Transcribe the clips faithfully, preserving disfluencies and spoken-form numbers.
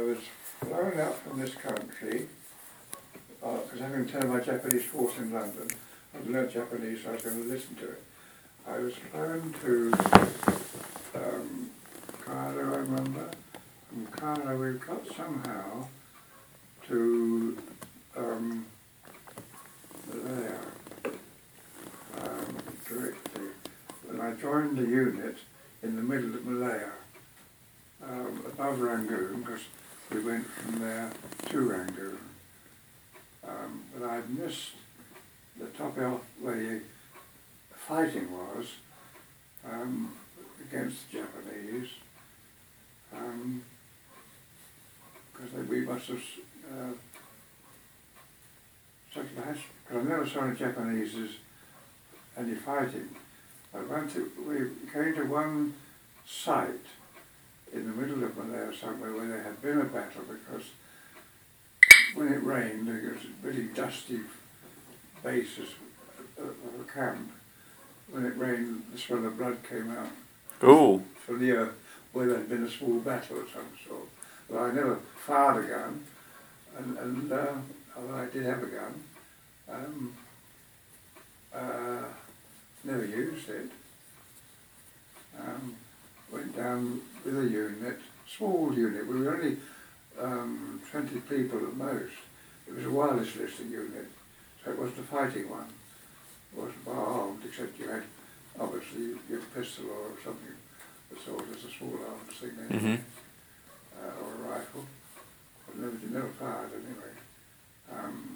was flown out from this country, because uh, I'm going to attend my Japanese course in London. I've learnt Japanese, so I was going to listen to it. I was flown to um, Cairo, I remember. From Cairo we've got somehow to um, there, um, directly. And I joined the unit in the middle of Malaya, um, above Rangoon, because we went from there to Rangoon. Um, but I'd missed the top elf where the fighting was um, against the Japanese, because um, we must have uh, because I never saw any Japanese as any fighting. I went to, we came to one site in the middle of Malaya somewhere where there had been a battle, because when it rained, it was a really dusty basis of a camp. When it rained, the smell of blood came out. Ooh. From the earth where there had been a small battle of some sort. But I never fired a gun, and, and uh, although I did have a gun, um, uh, never used it. Um, went down with a unit, small unit. We were only um, twenty people at most. It was a wireless listening unit, so it wasn't a fighting one. It wasn't armed, except you had obviously your pistol or something that sort as a small arms thing, anyway. Mm-hmm. uh, or a rifle. But never, never fired anyway. Um,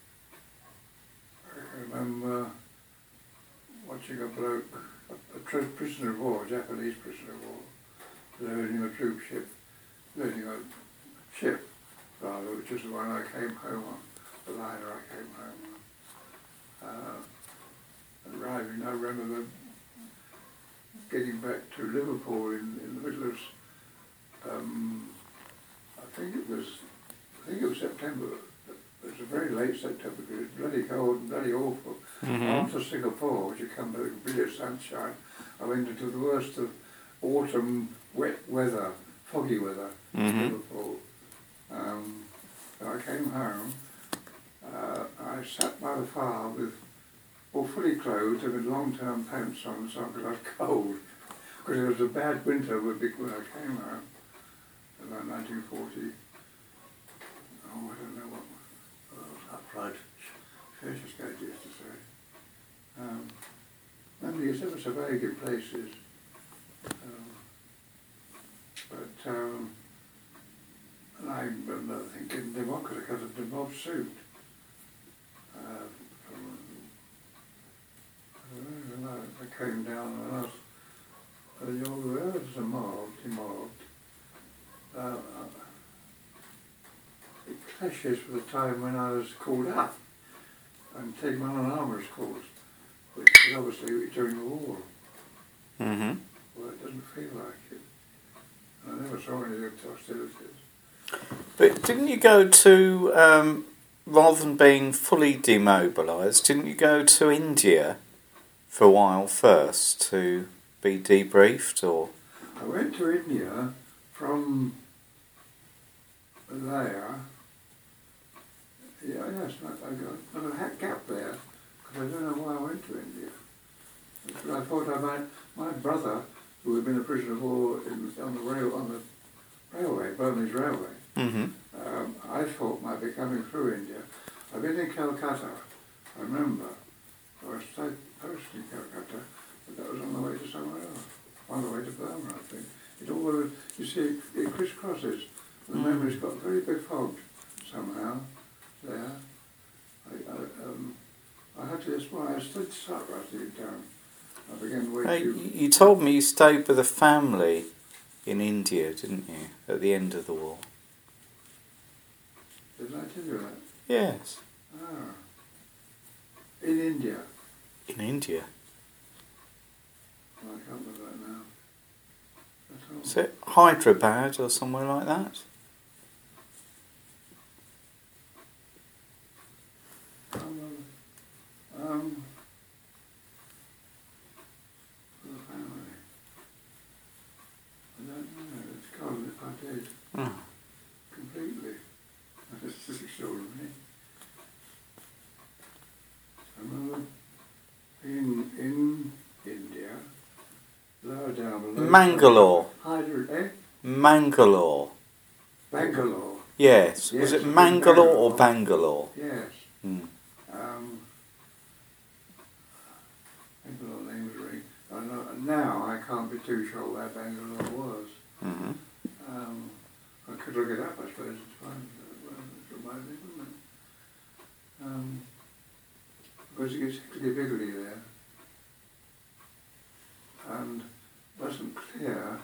I remember watching a bloke, a, a tr- prisoner of war, a Japanese prisoner of war, learning a troop ship, learning a ship, rather, which is the one I came home on, the liner I came home on. Uh, arriving, I remember getting back to Liverpool in, in the middle of, um, I think it was, I think it was September. It was a very late September, because it was bloody cold and bloody awful. Mm-hmm. After Singapore, which you come to brilliant sunshine, I went into the worst of autumn wet weather, foggy weather in Mm-hmm. Liverpool. Um, so I came home, uh, I sat by the fire with, all fully clothed and with long-term pants on, so because I was cold. Because it was a bad winter when I came home, about nineteen forty. Oh, I don't know what, what was upright Federskate used to say. Um, Remember, you said it was a very good places. Um, but um, and I remember thinking democracy because of the mob suit. Uh, from, I, know, I came down and I was, uh, you were there was a mob, demobbed. Uh, it clashes with the time when I was called up and taken on an armourer's course, which was obviously during the war. Mm-hmm. Well, it doesn't feel like it. I never saw any of the hostilities. But didn't you go to, um, rather than being fully demobilised, didn't you go to India for a while first to be debriefed, or? I went to India from there. Yeah, yes, I got, got a gap there, because I don't know why I went to India. But I thought I might, my brother, who had been a prisoner of war in, on the rail, on the railway, Burmese railway, Mm-hmm. um, I thought might be coming through India. I've been in Calcutta, I remember. I was so posted in Calcutta, but that was on the way to somewhere else. On the way to Burma, I think. It all, you see, it, it crisscrosses. The Mm. memory's got very befogged somehow there. I, I, um, I had to, that's why I stood sat writing it down. I began way Hey, too... you told me you stayed with a family in India, didn't you, at the end of the war? Did I tell you that? Yes. Ah. In India. In India. Well, I can't remember that now. That's all. Is it Hyderabad or somewhere like that? Um, um, for the family. I don't know. It's gone if I did. Oh. Mangalore. Hydro, eh? Mangalore. Bangalore. Yes. Yes, Was it I've been Mangalore or Bangalore. Bangalore? Yes. Hmm. Um, Bangalore name was ring. I know, now I can't be too sure where Bangalore was. Mm-hmm. Um, I could look it up, I suppose, it's fine. Well, it's reminded me, wouldn't it? Um, because it gets higgledy-piggledy there. And wasn't clear,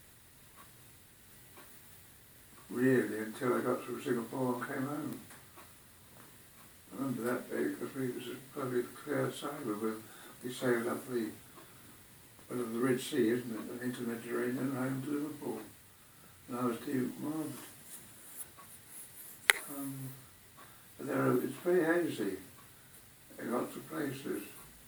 really, until I got to Singapore and came home. I remember that day because we was probably clear sailing with, we sailed up the, well, the Red Sea, isn't it, and into the Mediterranean and home to Liverpool. And I was too marvelled. Um, but there are, it's very hazy in lots of places.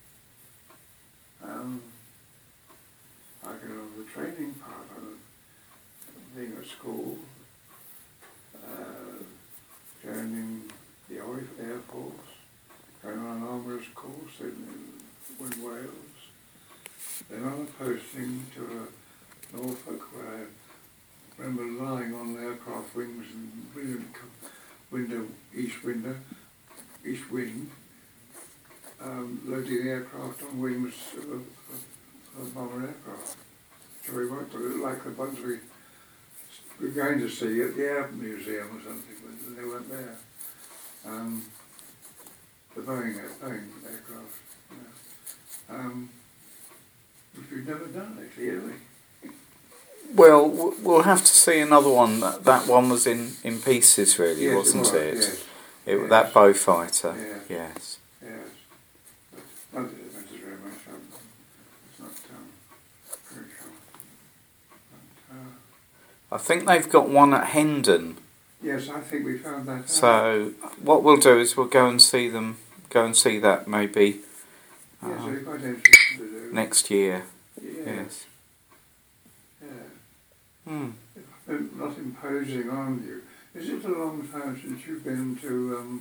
Um, I can remember the training part of it, being at school, uh, joining the Air Force, going on an armourer's course in, in, in Wales, then on a posting to a Norfolk where I remember lying on the aircraft wings and brilliant window, east window, east wind, um, loading the aircraft on wings of, of, of bomber aircraft. So we worked a little like the ones we were going to see at the Air Museum or something, but they weren't there. Um, the Boeing, Boeing aircraft, yeah. um, which we've never done actually, have we? Well, w- we'll have to see another one. That, that one was in, in pieces, really, Yes, wasn't it? Was, it? Yes. It, Yes. That bow fighter. Yes. Yes. Yes. But not that it matters very much. Um, it's not um, very cool. But, uh, I think they've got one at Hendon. yes, I think we found that out. So what we'll do is we'll go and see them. Go and see that maybe Yes, uh, it'd be quite interesting to do. next year. Yes. Yes. Yeah. Hmm. I'm not imposing on you. Is it a long time since you've been to, um,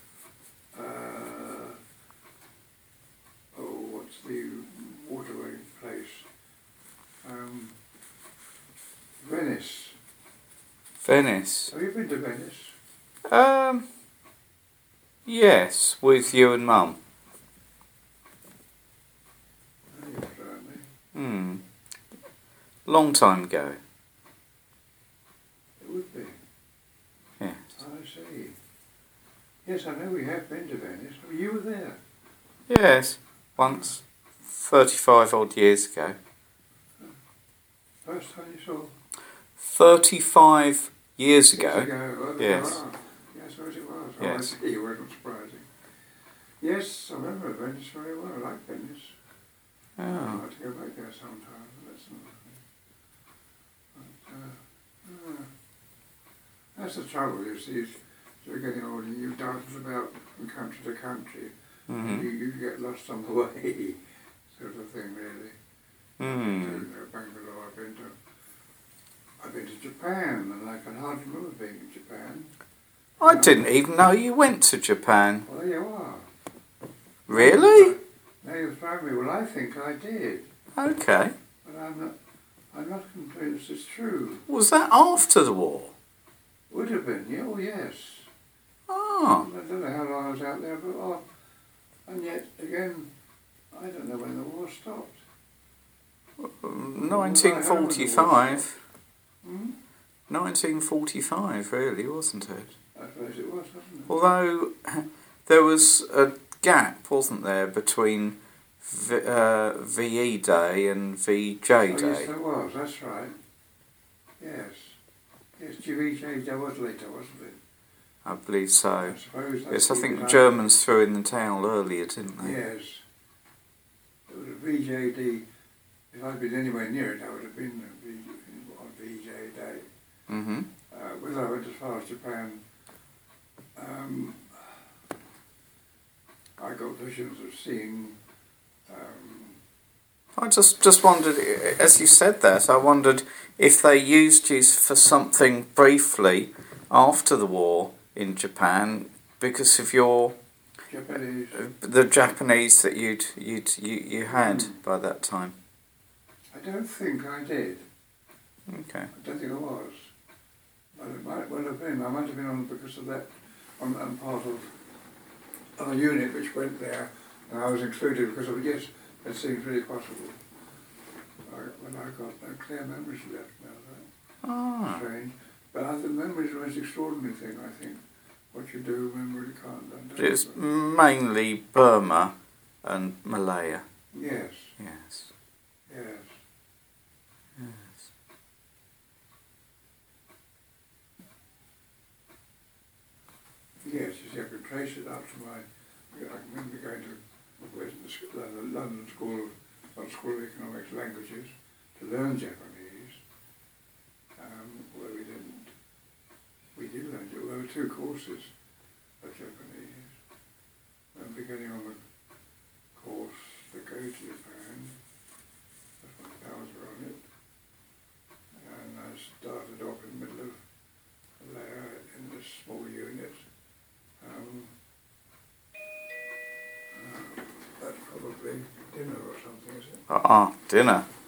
uh, oh, what's the waterway place? Um, Venice. Venice. Have you been to Venice? Um. Yes, with you and Mum. Oh, yes, certainly. Hmm. Long time ago. It would be. Yes. I see. Yes, I know we have been to Venice. Well, you were there. Yes. Once. Thirty-five odd years ago. First time you saw? Thirty-five years Years ago. ago. Oh, Yes. wow. Yes, I suppose it was. Oh, Yes. I see. It wasn't surprising. Yes, I remember Venice very well. I like Venice. I'd Oh. like to go back there sometime, but that's not but, uh, uh, that's the trouble, you see, is you're getting older and you dance about from country to country, and Mhm. you, you get lost on the way, sort of thing, really. Hmm. So, you know, Bangalore, I've been to, I've been to Japan, and I can hardly remember being in Japan. I didn't even know you went to Japan. Well, there you are. Really? Now you've thrown me. Well, I think I did, Okay. but I'm not, I'm not convinced it's true. Was that after the war? Would have been, yeah, oh yes. Ah. I don't know how long I was out there, but oh, and yet again, I don't know when the war stopped. nineteen forty-five. Hmm? nineteen forty-five, really, wasn't it? I suppose it was, wasn't it? Although there was a gap, wasn't there, between v, uh, V E Day and V J Oh, yes, Day? there was. That's right. Yes, yes. G V J Day was later, wasn't it? I believe so. I suppose. that's Yes, I think the the Germans threw in the towel earlier, didn't they? Yes. It was a V J D. If I'd been anywhere near it, I would have been a V- on V J Day. Mm-hmm. Uh, whether I went as far as Japan, um, I got visions of seeing. Um, I just just wondered, as you said that, I wondered if they used you for something briefly after the war in Japan because of your Japanese. the Japanese that you'd you'd you, you had Mm. by that time. I I don't think I did. Okay. I don't think I was. But it might well have been. I might have been on because of that, on, on part of a unit which went there, and I was included because of it. Yes, it seems really possible. I, when I got no clear memories of that now, that Ah. strange. But I think memory is the most extraordinary thing, I think. What you do, remember it can't undo. It's mainly Burma and Malaya. Yes, Yes. yes. Yes. Yes, you see, I could trace it up to my, I remember going to Western, Sch- uh, the London School of, not School of Economics Languages to learn Japanese, um, where we didn't, we did learn, there were two courses of Japanese, and beginning on the course to go to Japan, that's when the powers were on it, and I started off in the middle of Malaya in this small unit. Um, uh, that's probably dinner or something, is it? Ah, dinner.